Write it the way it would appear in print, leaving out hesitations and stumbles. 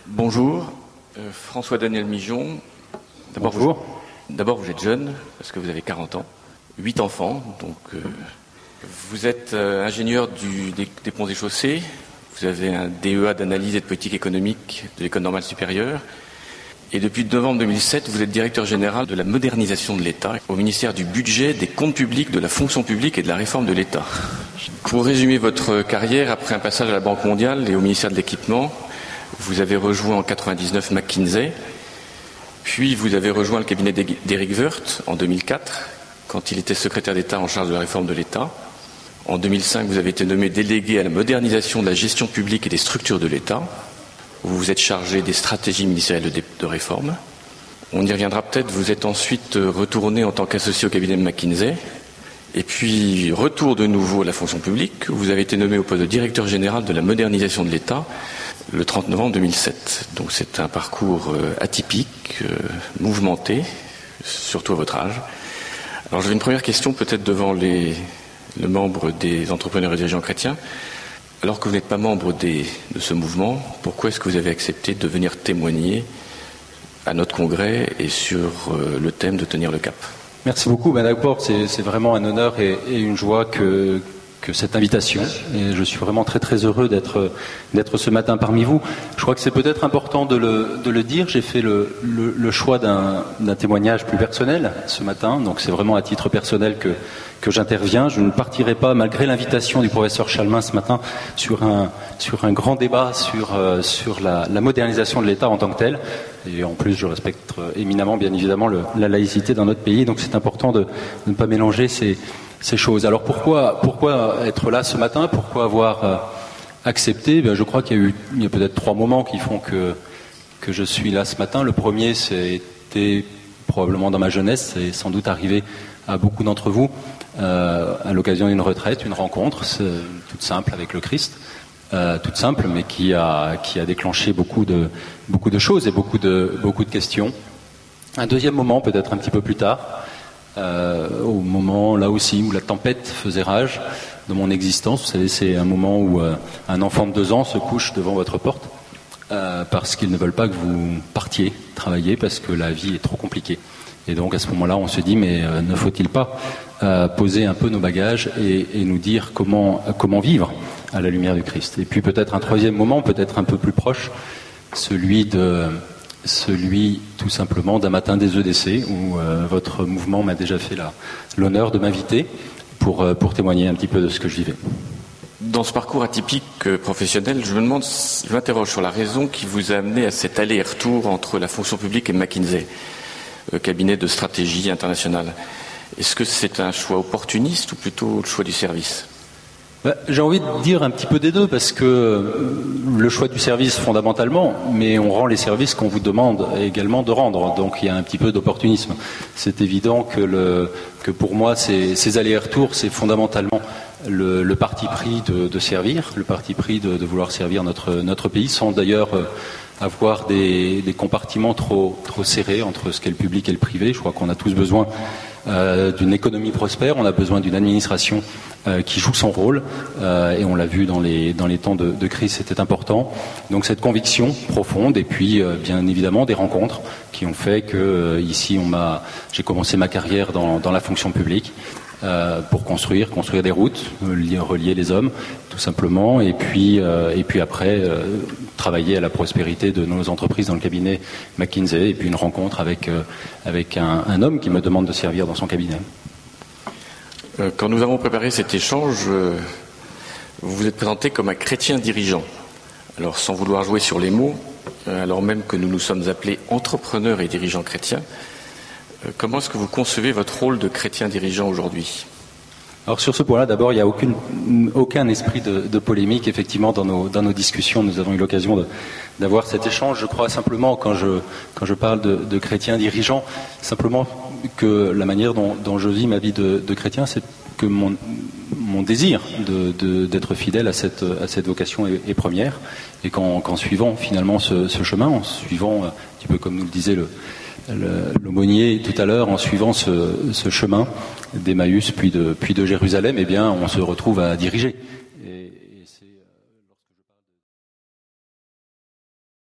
Bonjour, François-Daniel Mijon. Bonjour. D'abord, vous êtes jeune, parce que vous avez 40 ans, 8 enfants, donc vous êtes ingénieur des ponts et chaussées, vous avez un DEA d'analyse et de politique économique de l'École normale supérieure, et depuis novembre 2007, vous êtes directeur général de la modernisation de l'État au ministère du Budget, des comptes publics, de la fonction publique et de la réforme de l'État. Pour résumer votre carrière, après un passage à la Banque mondiale et au ministère de l'Équipement, vous avez rejoint en 1999 McKinsey, puis vous avez rejoint le cabinet d'Éric Woerth en 2004, quand il était secrétaire d'État en charge de la réforme de l'État. En 2005, vous avez été nommé délégué à la modernisation de la gestion publique et des structures de l'État. Vous vous êtes chargé des stratégies ministérielles de réforme. On y reviendra peut-être. Vous êtes ensuite retourné en tant qu'associé au cabinet de McKinsey. Et puis, retour de nouveau à la fonction publique. Vous avez été nommé au poste de directeur général de la modernisation de l'État le 30 novembre 2007. Donc c'est un parcours atypique, mouvementé, surtout à votre âge. Alors j'avais une première question peut-être devant le membre des entrepreneurs et dirigeants chrétiens. Alors que vous n'êtes pas membre de ce mouvement, pourquoi est-ce que vous avez accepté de venir témoigner à notre congrès et sur le thème de tenir le cap ? Merci beaucoup. D'abord, c'est vraiment un honneur et une joie que cette invitation. Et je suis vraiment très très heureux d'être ce matin parmi vous. Je crois que c'est peut-être important de le dire. J'ai fait le choix d'un témoignage plus personnel ce matin. Donc c'est vraiment à titre personnel que j'interviens. Je ne partirai pas, malgré l'invitation du professeur Chalmin ce matin, sur un grand débat sur la modernisation de l'État en tant que tel. Et en plus, je respecte éminemment, bien évidemment, la laïcité dans notre pays. Donc c'est important de ne pas mélanger ces choses. Alors pourquoi être là ce matin ? Pourquoi avoir accepté ? Je crois qu'il y a peut-être 3 moments qui font que je suis là ce matin. Le premier, c'était probablement dans ma jeunesse, c'est sans doute arrivé à beaucoup d'entre vous, à l'occasion d'une retraite, une rencontre toute simple avec le Christ, toute simple, mais qui a déclenché beaucoup de choses et beaucoup de questions. Un deuxième moment, peut-être un petit peu plus tard, au moment là aussi où la tempête faisait rage de mon existence. Vous savez, c'est un moment où un enfant de 2 ans se couche devant votre porte parce qu'ils ne veulent pas que vous partiez travailler parce que la vie est trop compliquée. Et donc à ce moment-là, on se dit mais ne faut-il pas poser un peu nos bagages et nous dire comment vivre à la lumière du Christ. Et puis peut-être un troisième moment, peut-être un peu plus proche, celui tout simplement d'un matin des EDC où votre mouvement m'a déjà fait l'honneur de m'inviter pour témoigner un petit peu de ce que je vivais. Dans ce parcours atypique professionnel, je m'interroge sur la raison qui vous a amené à cet aller-retour entre la fonction publique et McKinsey, cabinet de stratégie internationale. Est-ce que c'est un choix opportuniste ou plutôt le choix du service ? J'ai envie de dire un petit peu des deux, parce que le choix du service fondamentalement, mais on rend les services qu'on vous demande également de rendre, donc il y a un petit peu d'opportunisme. C'est évident que pour moi, ces allers-retours, c'est fondamentalement le parti pris de servir, le parti pris de vouloir servir notre pays, sans d'ailleurs avoir des compartiments trop serrés entre ce qu'est le public et le privé. Je crois qu'on a tous besoin d'une économie prospère, on a besoin d'une administration qui joue son rôle, et on l'a vu dans les temps de crise, c'était important. Donc cette conviction profonde, et puis bien évidemment des rencontres qui ont fait que ici j'ai commencé ma carrière dans la fonction publique pour construire des routes, relier les hommes tout simplement, et puis après travailler à la prospérité de nos entreprises dans le cabinet McKinsey, et puis une rencontre avec un homme qui me demande de servir dans son cabinet. Quand nous avons préparé cet échange, vous vous êtes présenté comme un chrétien dirigeant. Alors sans vouloir jouer sur les mots, alors même que nous nous sommes appelés entrepreneurs et dirigeants chrétiens, comment est-ce que vous concevez votre rôle de chrétien dirigeant aujourd'hui ? Alors sur ce point-là, d'abord, il n'y a aucun esprit de polémique. Effectivement, dans nos discussions, nous avons eu l'occasion d'avoir cet échange. Je crois simplement, quand je parle de chrétien dirigeant, simplement que la manière dont je vis ma vie de chrétien, c'est que mon désir d'être fidèle à cette vocation est première, et qu'en suivant finalement ce chemin, en suivant un petit peu comme nous le disait l'aumônier tout à l'heure, en suivant ce chemin d'Emmaüs puis de Jérusalem, eh bien on se retrouve à diriger